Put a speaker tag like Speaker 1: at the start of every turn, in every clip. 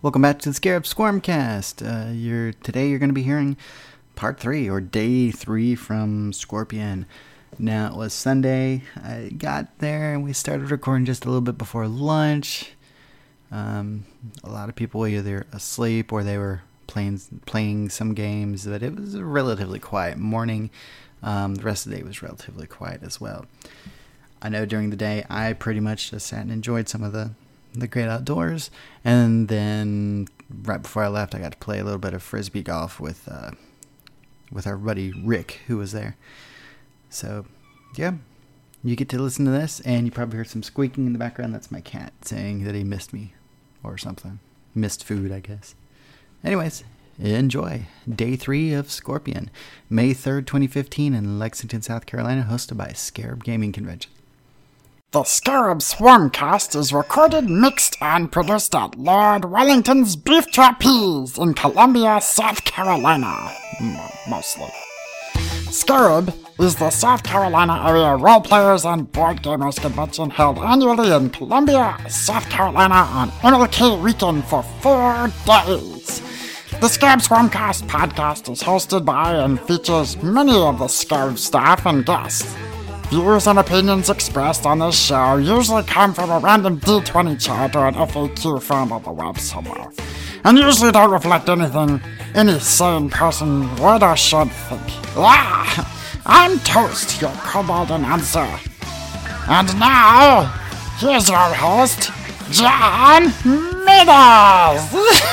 Speaker 1: Welcome back to the Scarab Squirmcast. Today you're going to be hearing part 3, or day 3 from Scorpion. Now, it was Sunday. I got there and we started recording just a little bit before lunch. A lot of people were either asleep or they were playing some games, but it was a relatively quiet morning. The rest of the day was relatively quiet as well. I know during the day I pretty much just sat and enjoyed some of the great outdoors, and then right before I left I got to play a little bit of frisbee golf with our buddy Rick, who was there. So yeah, you get to listen to this, and you probably heard some squeaking in the background. That's my cat saying that he missed me or something. Missed food, I guess. Anyways, enjoy day 3 of Scorpion, May 3rd, 2015 in Lexington, South Carolina, hosted by Scarab Gaming Convention.
Speaker 2: The Scarab Swarmcast is recorded, mixed, and produced at Lord Wellington's Beef Trapeze in Columbia, South Carolina. Mostly. Scarab is the South Carolina area role players and board gamers convention held annually in Columbia, South Carolina on MLK weekend for 4 days. The Scarab Swarmcast podcast is hosted by and features many of the Scarab staff and guests. Views and opinions expressed on this show usually come from a random D20 chart or an FAQ found on the web somewhere, and usually don't reflect anything any sane person would or should think. I'm Toast, your kobold announcer. And now, here's your host, John Meadows!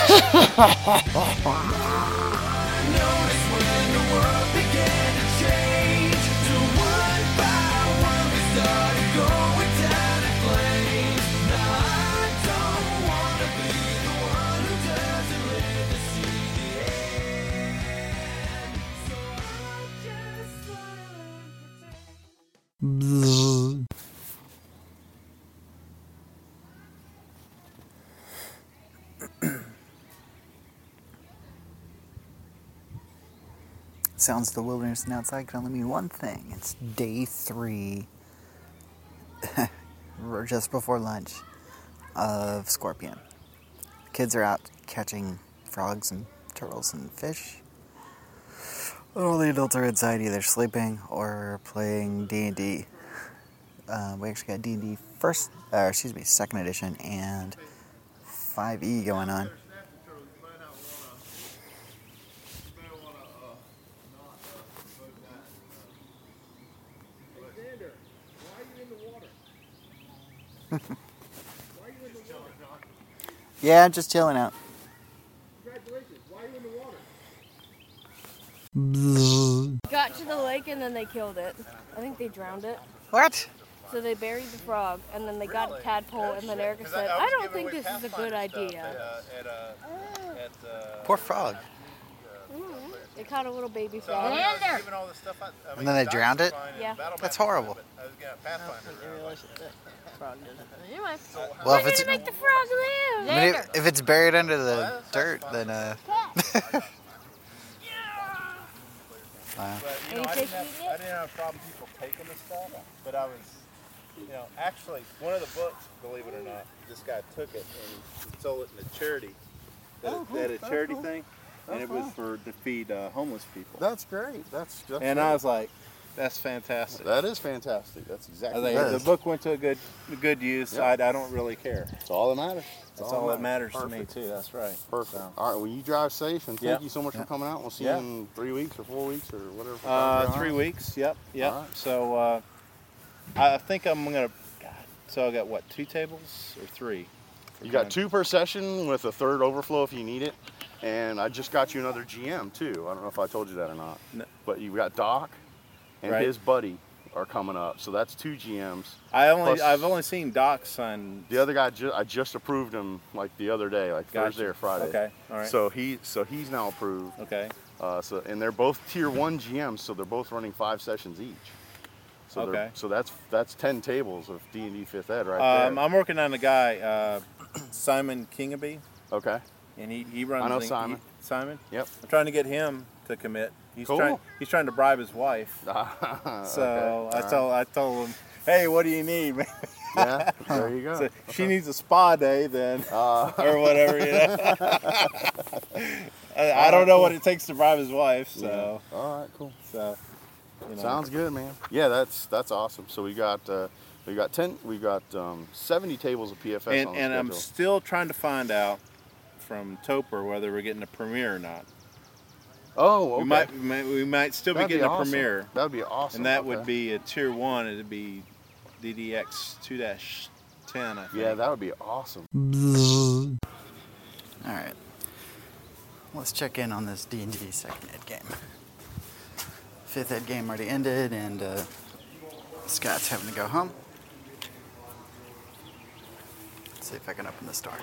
Speaker 1: Sounds of the wilderness and outside can only mean one thing. It's day 3, just before lunch, of Scorpion. The kids are out catching frogs and turtles and fish. All the adults are inside either sleeping or playing D&D. We actually got D&D second edition and 5e going on. Yeah, just chilling out.
Speaker 3: Congratulations. Why are you in the water?
Speaker 4: Got to the lake and then they killed it. I think they drowned it.
Speaker 1: What?
Speaker 4: So they buried the frog and then they got a tadpole, and then Erica said, I don't think this is a good idea.
Speaker 1: Poor frog.
Speaker 4: They caught a little baby frog.
Speaker 1: And then they drowned it?
Speaker 4: Yeah.
Speaker 1: That's horrible.
Speaker 4: Anyway,
Speaker 1: Well,
Speaker 4: we're gonna make the frog live.
Speaker 1: I mean, if it's buried under the dirt, then
Speaker 3: Wow.
Speaker 4: Are you
Speaker 3: I
Speaker 4: taking
Speaker 3: didn't have a problem people taking the stuff, but I was, actually, one of the books, believe it or not, this guy took it and he sold it in a charity. They had a charity thing, and it was to feed homeless people.
Speaker 5: That's great. That's
Speaker 3: And
Speaker 5: great.
Speaker 3: I was like, that's fantastic.
Speaker 5: That is fantastic. That's
Speaker 3: I
Speaker 5: exactly
Speaker 3: think
Speaker 5: right.
Speaker 3: the book went to a good use.
Speaker 5: Yeah.
Speaker 3: I don't really care.
Speaker 5: That's all that matters.
Speaker 3: That's all that matters to me
Speaker 5: Perfect.
Speaker 3: too. That's right.
Speaker 5: Perfect.
Speaker 3: So,
Speaker 5: All right. Well, you drive safe, and thank
Speaker 3: Yeah.
Speaker 5: you so much for coming out. We'll see
Speaker 3: Yeah.
Speaker 5: you in 3 weeks or 4 weeks or whatever.
Speaker 3: 3 weeks. Yep.
Speaker 5: All right.
Speaker 3: So I think I'm gonna. God, so I got what, 2 tables or 3?
Speaker 5: You got 2 per session with a third overflow if you need it. And I just got you another GM too. I don't know if I told you that or not.
Speaker 3: No.
Speaker 5: But you got Doc and
Speaker 3: Right.
Speaker 5: his buddy are coming up. So that's 2 GMs.
Speaker 3: I've
Speaker 5: Plus-
Speaker 3: only seen Doc's son.
Speaker 5: The other guy, I just approved him like the other day, like
Speaker 3: Gotcha.
Speaker 5: Thursday or Friday.
Speaker 3: Okay. All right.
Speaker 5: So he's now approved.
Speaker 3: Okay.
Speaker 5: And they're both tier 1 GMs, so they're both running 5 sessions each. So
Speaker 3: Okay.
Speaker 5: So that's 10 tables of D&D 5th Ed right there.
Speaker 3: I'm working on a guy, Simon Kingaby,
Speaker 5: Okay.
Speaker 3: and he runs.
Speaker 5: I know Simon.
Speaker 3: Simon.
Speaker 5: Yep.
Speaker 3: I'm trying to get him to commit. He's
Speaker 5: Cool.
Speaker 3: trying to bribe his wife. So
Speaker 5: Okay.
Speaker 3: I told him, hey, what do you need, man?
Speaker 5: Yeah, there you go.
Speaker 3: So she needs a spa day then, or whatever. You know? I don't know what it takes to bribe his wife. So.
Speaker 5: Yeah. All right, cool.
Speaker 3: So. You know.
Speaker 5: Sounds good, man. Yeah, that's awesome. So we got 70 tables of PFS on the schedule.
Speaker 3: And I'm still trying to find out from Topher whether we're getting a premiere or not.
Speaker 5: Oh, okay.
Speaker 3: We might still be getting a premiere.
Speaker 5: That would be awesome.
Speaker 3: And that would be a tier 1. It'd be DDX 2-10, I think.
Speaker 5: Yeah, that would be awesome.
Speaker 1: All right. Let's check in on this D&D second ed game. Fifth ed game already ended, and Scott's having to go home. Let's see if I can open this door.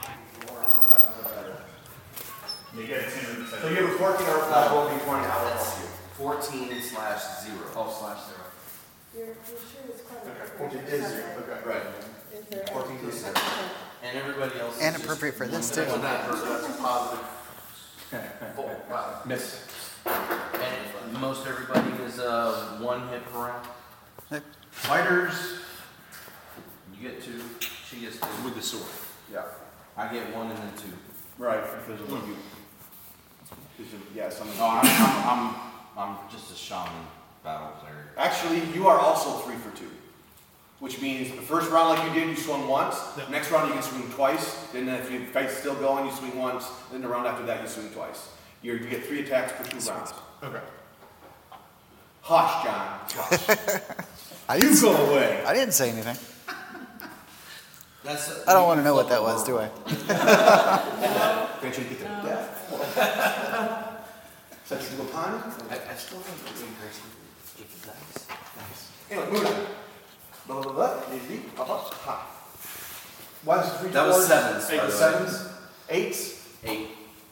Speaker 6: So you have a 14 hour flat will be 20 hours. 14/0. Oh, /0.
Speaker 4: You're sure it's quite
Speaker 6: Okay. It is 0. Okay. Right.
Speaker 4: Is there
Speaker 6: 14 to 0. And everybody else.
Speaker 1: And
Speaker 6: is
Speaker 1: appropriate
Speaker 6: just
Speaker 1: for this,
Speaker 6: one
Speaker 1: too.
Speaker 6: to that, so that's a positive. Wow. Miss. And most everybody is 1 hit per round.
Speaker 1: Yep.
Speaker 6: Fighters, you get 2. She gets 2.
Speaker 7: With the sword.
Speaker 6: Yeah. I get 1 and then 2.
Speaker 7: Right, because of what you. Yeah, some.
Speaker 6: No, I'm just a shaman battle player.
Speaker 7: Actually, you are also 3 for 2. Which means the first round, like you did, you swung once. The next round, you can swing twice. Then, if your fight's still going, you swing once. Then the round after that, you swing twice. You get 3 attacks per 2 rounds.
Speaker 6: Okay.
Speaker 7: Hush, John.
Speaker 1: I
Speaker 7: You go away.
Speaker 1: I didn't say anything.
Speaker 6: That's.
Speaker 1: I don't want to know what that was, do I?
Speaker 7: Can't you get to death? Such a pun?
Speaker 6: I still think it's interesting. If the dice.
Speaker 7: Nice. Anyway, move on. Blah, blah, blah. Easy. Up, up. Ha. One, three,
Speaker 6: That was
Speaker 7: fours,
Speaker 6: 7s,
Speaker 7: eight,
Speaker 6: by the way.
Speaker 7: 7s, 8s.
Speaker 6: 8.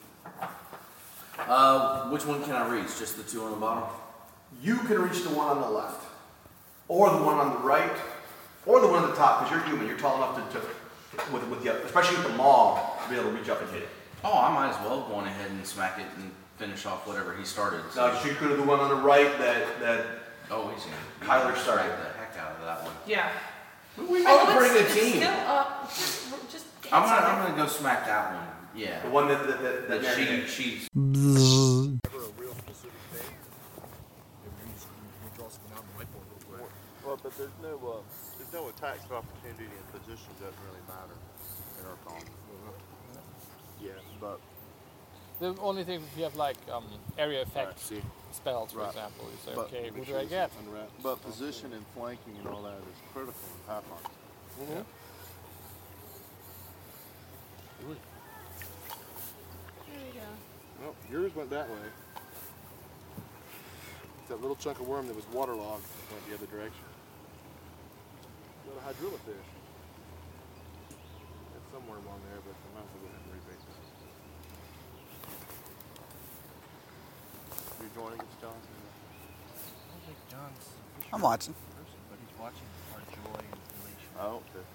Speaker 6: Which one can I reach? Just the 2 on the bottom?
Speaker 7: You can reach the one on the left, or the one on the right, or the one on the top, because you're human. You're tall enough to with the, especially with the maul, to be able to reach up and hit it.
Speaker 6: Oh, I might as well go on ahead and smack it and finish off whatever he started. So.
Speaker 7: Now, you could have the one on the right that
Speaker 6: Oh, he's gonna.
Speaker 7: Kyler started.
Speaker 6: Smack the heck out of that one.
Speaker 8: Yeah.
Speaker 7: we make a pretty good
Speaker 8: It's
Speaker 7: team.
Speaker 8: still up. Just
Speaker 6: I'm gonna go smack that one. Yeah.
Speaker 7: The one that
Speaker 6: She's.
Speaker 5: Well, but there's no attacks of opportunity and position doesn't really matter in our call. Yeah, but
Speaker 9: The only thing if you have like area effect
Speaker 5: see.
Speaker 9: spells, for
Speaker 5: Right.
Speaker 9: example, you say,
Speaker 5: But-
Speaker 9: okay, who do I get?
Speaker 5: But position and flanking and all that is critical in Pathfinder.
Speaker 9: Mm-hmm.
Speaker 4: There we go.
Speaker 10: Well, yours went that way. That little chunk of worm that was waterlogged went the other direction. Little hydrilla fish. There's some worm on there, but I might as well go ahead and rebait that.
Speaker 5: You're joining us, John?
Speaker 11: I don't think John's a
Speaker 1: I'm watching.
Speaker 11: person, but he's watching our joy and elation.
Speaker 5: Oh, okay.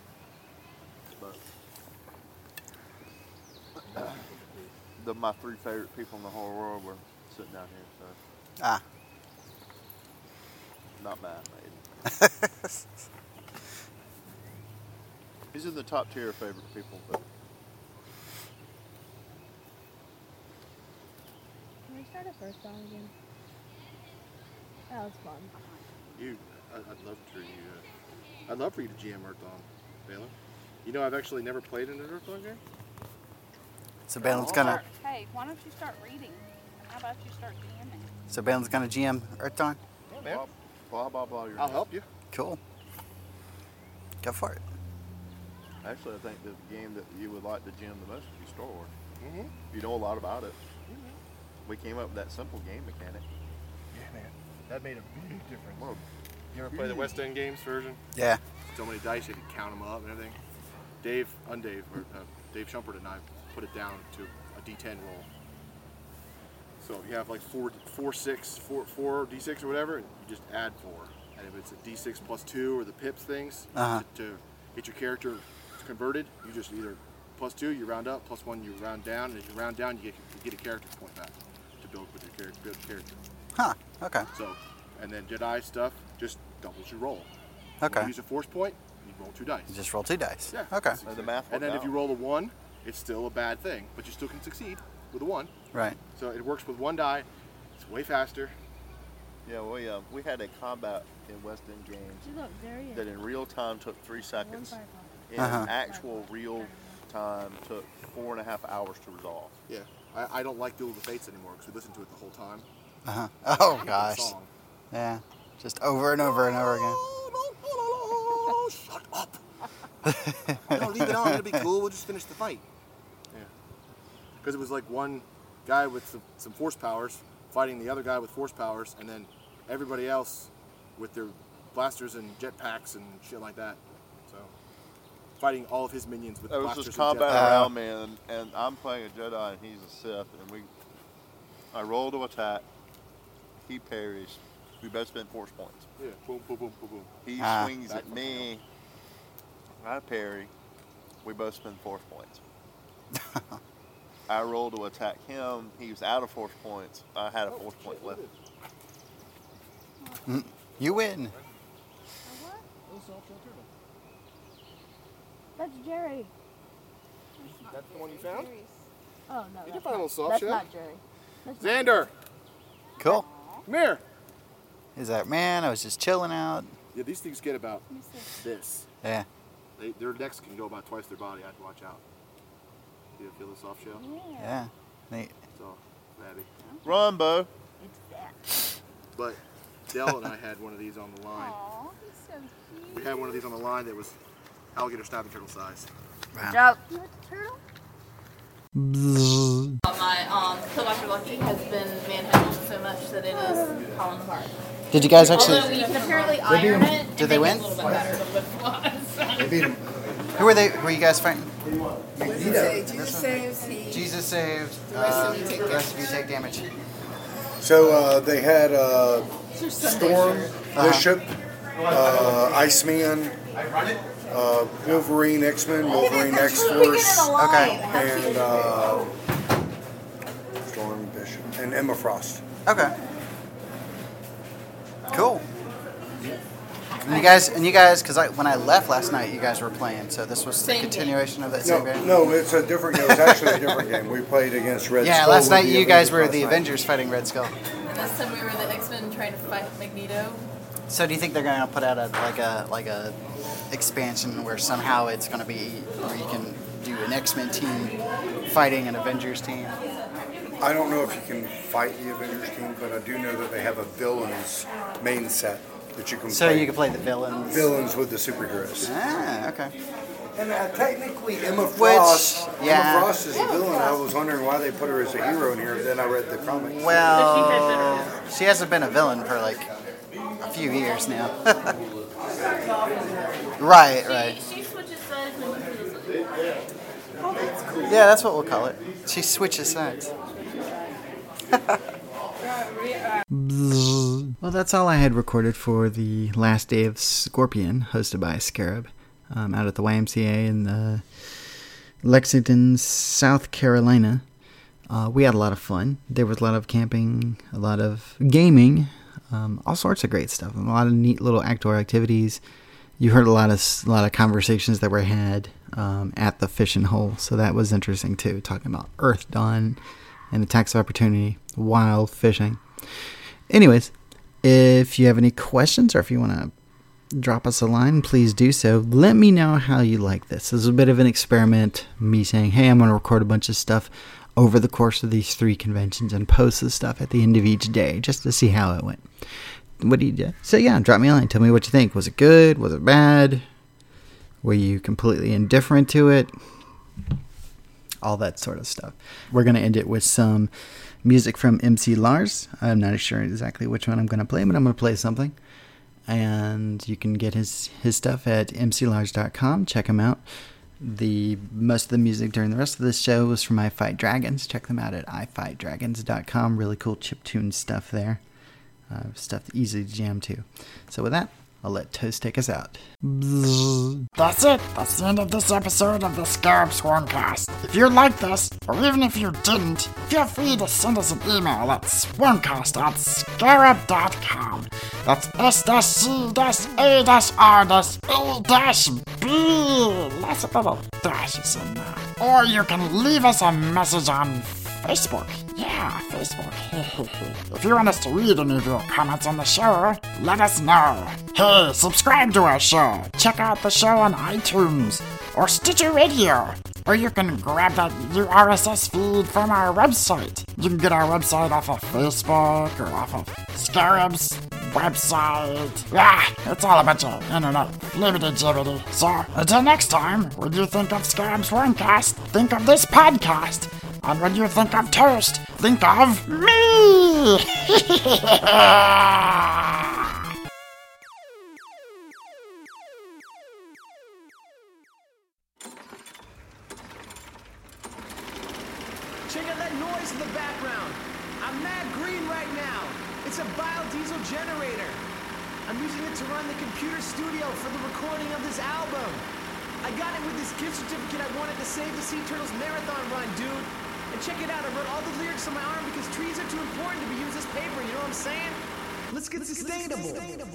Speaker 5: But my 3 favorite people in the whole world were sitting down here, so
Speaker 1: Ah.
Speaker 5: not mad, mate. He's in the top tier of favorite people, but
Speaker 4: Can we start a first round again? That was fun.
Speaker 10: I'd love for you. I'd love for you to GM Earthdawn, Baylor. You know, I've actually never played in an Earthdawn game.
Speaker 1: So Balin's gonna.
Speaker 8: Hey, why don't you start reading? And how about you start DMing?
Speaker 1: So Balin's gonna GM Earthdawn.
Speaker 10: Yeah, man.
Speaker 5: blah blah blah.
Speaker 10: I'll help you.
Speaker 1: Cool. Go for it.
Speaker 5: Actually, I think the game that you would like to GM the most would be Star Wars.
Speaker 10: Mm-hmm.
Speaker 5: You know a lot about it. We came up with that simple game mechanic.
Speaker 10: Yeah, man. That made a big difference.
Speaker 5: Well,
Speaker 10: You ever play the West End Games version?
Speaker 1: Yeah.
Speaker 10: So many dice, you had to count them up and everything. Dave Shumpert and I put it down to a D10 roll. So if you have like 4 D6 or whatever, and you just add 4. And if it's a D6 plus 2 or the pips things to get your character converted, you just either plus 2 you round up, plus 1 you round down, and if you round down you get a character point back to build with your character.
Speaker 1: Huh. Okay.
Speaker 10: So, and then Jedi stuff just doubles your roll.
Speaker 1: Okay.
Speaker 10: You use a force point, You roll 2 dice.
Speaker 1: You just roll 2 dice.
Speaker 10: Yeah.
Speaker 1: Okay.
Speaker 3: And the math
Speaker 10: And then if you roll a 1, it's still a bad thing, but you still can succeed with a 1.
Speaker 1: Right.
Speaker 10: So it works with 1 die. It's way faster.
Speaker 3: Yeah, we had a combat in West End games that in real time took 3 seconds. In actual real time took 4.5 hours to resolve.
Speaker 10: Yeah. I don't like Duel of the Fates anymore because we listened to it the whole time.
Speaker 1: Oh gosh. Yeah. Just over and over and over again.
Speaker 10: Shut up. No, leave it on. It'll be cool. We'll just finish the fight. Yeah. Because it was like one guy with some force powers fighting the other guy with force powers, and then everybody else with their blasters and jetpacks and shit like that. So fighting all of his minions with blasters and jetpacks.
Speaker 3: There was this combat around me, and I'm playing a Jedi, and he's a Sith, and I roll to attack. He parries. We both spend force points.
Speaker 10: Yeah. Boom, boom, boom, boom, boom.
Speaker 3: He swings at me. I parry. We both spend force points. I roll to attack him. He was out of force points. I had a force point left.
Speaker 1: You win.
Speaker 4: That's Jerry.
Speaker 10: That's the one you found?
Speaker 4: Oh, no.
Speaker 10: You did find a little soft
Speaker 4: That's
Speaker 10: shell.
Speaker 4: not Jerry. That's
Speaker 10: Xander,
Speaker 1: Cool.
Speaker 10: come here.
Speaker 1: He's like, man, I was just chilling out.
Speaker 10: Yeah, these things get about this.
Speaker 1: Yeah.
Speaker 10: Their necks can go about twice their body. I have to watch out. Do you feel the soft shell?
Speaker 1: Yeah. Neat.
Speaker 10: So, flabby.
Speaker 3: Run, Bo.
Speaker 10: But Dell and I had one of these on the line.
Speaker 8: He's so cute.
Speaker 10: We had one of these on the line that was alligator stabbing turtle size.
Speaker 4: Joke.
Speaker 8: You want the turtle?
Speaker 12: My Kill Dr. Lucky has been manhandled so much that it is falling apart.
Speaker 1: Did you guys actually?
Speaker 12: Although we can apparently iron it.
Speaker 1: Did they win?
Speaker 12: A little bit better than what it was.
Speaker 1: They beat him. Who were they? Who were you guys fighting?
Speaker 13: Jesus saves.
Speaker 1: Jesus saved.
Speaker 13: The rest
Speaker 1: of you take damage.
Speaker 14: So they had Storm, Bishop, Iceman, Wolverine, X-Men, Wolverine, X-Force, and Storm, Bishop, and Emma Frost.
Speaker 1: Okay. Cool. And you guys, because when I left last night, you guys were playing, so this was the continuation of that same game.
Speaker 14: No, it's a different game. It was actually a different game. We played against Red Skull.
Speaker 1: Yeah, last night you guys were the Avengers fighting Red Skull.
Speaker 12: And this time we were the X-Men trying to fight Magneto.
Speaker 1: So do you think they're going to put out a expansion where somehow it's going to be where you can do an X-Men team fighting an Avengers team?
Speaker 14: I don't know if you can fight the Avengers team, but I do know that they have a villains main set that you can play.
Speaker 1: So you can play the villains?
Speaker 14: Villains with the superheroes.
Speaker 1: Ah, okay.
Speaker 14: And technically Emma Frost, Emma Frost is a villain. I was wondering why they put her as a hero in here, but then I read the comics.
Speaker 1: Well, she hasn't been a villain for like a few years now. Right.
Speaker 12: She switches sides when she feels it.
Speaker 1: Oh, that's cool. Yeah, that's what we'll call it. She switches sides. Well, that's all I had recorded for the last day of Scorpion, hosted by Scarab, out at the YMCA in Lexington, South Carolina. We had a lot of fun. There was a lot of camping, a lot of gaming, all sorts of great stuff, a lot of neat little outdoor activities. You heard a lot of conversations that were had at the fishing hole, so that was interesting too, talking about Earth Dawn and attacks of opportunity while fishing. Anyways, if you have any questions or if you want to drop us a line, please do so. Let me know how you like this. This is a bit of an experiment, me saying, hey, I'm going to record a bunch of stuff over the course of these 3 conventions and post the stuff at the end of each day just to see how it went. What do you do? So yeah, drop me a line. Tell me what you think. Was it good? Was it bad? Were you completely indifferent to it? All that sort of stuff. We're going to end it with some music from MC Lars. I'm not sure exactly which one I'm going to play, but I'm going to play something. And you can get his stuff at mclars.com. Check him out. Most of the music during the rest of this show was from I Fight Dragons. Check them out at ifightdragons.com. Really cool chiptune stuff there. Stuff easy to jam to. So with that, I'll let Toast take us out.
Speaker 2: That's it. That's the end of this episode of the Scarab Swarmcast. If you liked this, or even if you didn't, feel free to send us an email at swarmcast@scarab.com. That's S-C-A-R-A-B. Lots of little dashes in there. Or you can leave us a message on Facebook. Yeah, Facebook. If you want us to read any of your comments on the show, let us know. Hey, subscribe to our show. Check out the show on iTunes or Stitcher Radio. Or you can grab that RSS feed from our website. You can get our website off of Facebook or off of Scarab's website. It's all a bunch of internet flibbity-jibbity. So, until next time, when you think of Scarab's Wormcast, think of this podcast. And when you think of toast, think of me!
Speaker 15: Check out that noise in the background. I'm mad green right now. It's a biodiesel generator. I'm using it to run the computer studio for the recording of this album. I got it with this gift certificate I wanted to save the Sea Turtles marathon run, dude. And check it out, I wrote all the lyrics on my arm because trees are too important to be used as paper, you know what I'm saying? Let's get sustainable.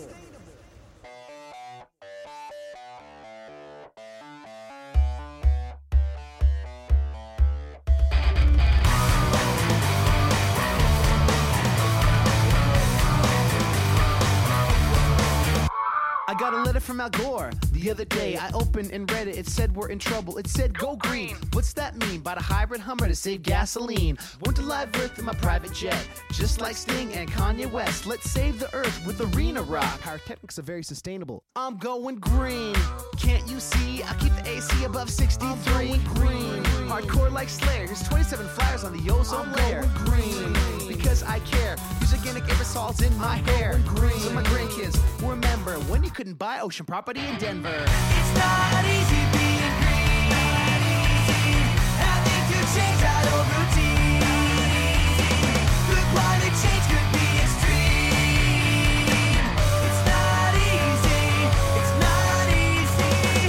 Speaker 15: I got a letter from Al Gore the other day. I opened and read it. It said we're in trouble. It said go green. What's that mean? Bought a hybrid Hummer to save gasoline. Went to Live Earth in my private jet. Just like Sting and Kanye West. Let's save the earth with Arena Rock. Pyrotechnics are very sustainable. I'm going green. Can't you see? I keep the AC above 63. I'm going green. Hardcore like Slayer. Here's 27 flyers on the ozone layer. Green. Because I care. Use organic aerosols in my hair. Green. So my grandkids will remember when you couldn't buy ocean property in Denver. It's not easy being green. Having to change out old routine. Good climate change could be extreme. It's not easy. It's not easy.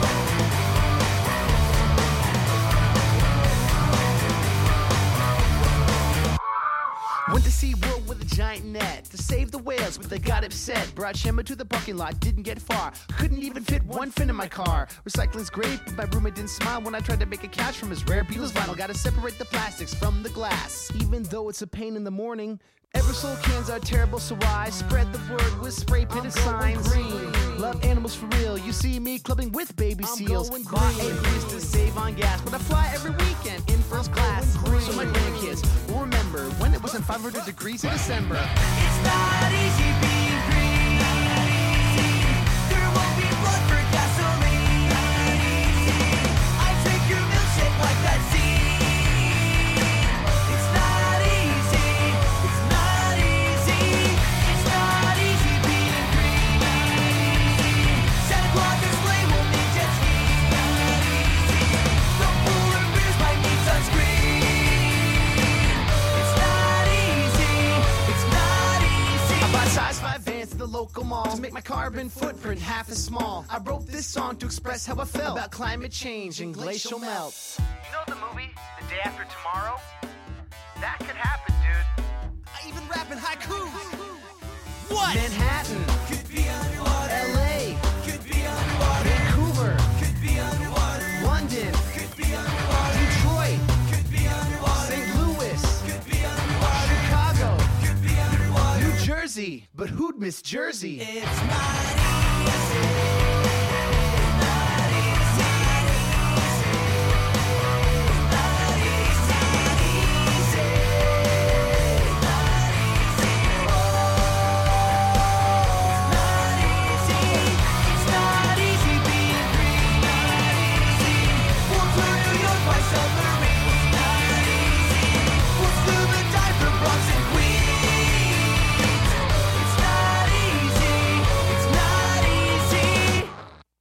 Speaker 15: Went to SeaWorld with a giant net to save the whales, but they got upset. Brought Shemba to the parking lot, didn't get far. Couldn't even fit one fin in my car. Recycling's great, but my roommate didn't smile when I tried to make a couch from his rare Beatles vinyl. Gotta separate the plastics from the glass. Even though it's a pain in the morning, Eversole cans are terrible, so I spread the word with spray painted signs. Green. Love animals for real. You see me clubbing with baby seals. Buy aviaries to save on gas, but I fly every weekend in first class. So my grandkids will remember when it wasn't 500 degrees in December. It's not easy being green. There won't be blood for gasoline. I drink your milkshake like that sea. The local mall to make my carbon footprint half as small. I wrote this song to express how I felt about climate change and glacial melt.
Speaker 16: You know the movie The Day After Tomorrow? That could happen, dude.
Speaker 15: I even rap in haiku. What? Manhattan could be underwater. LA could be underwater. Vancouver could be underwater. London could be underwater. Detroit could be underwater. St. Louis could be underwater. Chicago could be underwater. New Jersey, but who'd miss Jersey? It's not easy.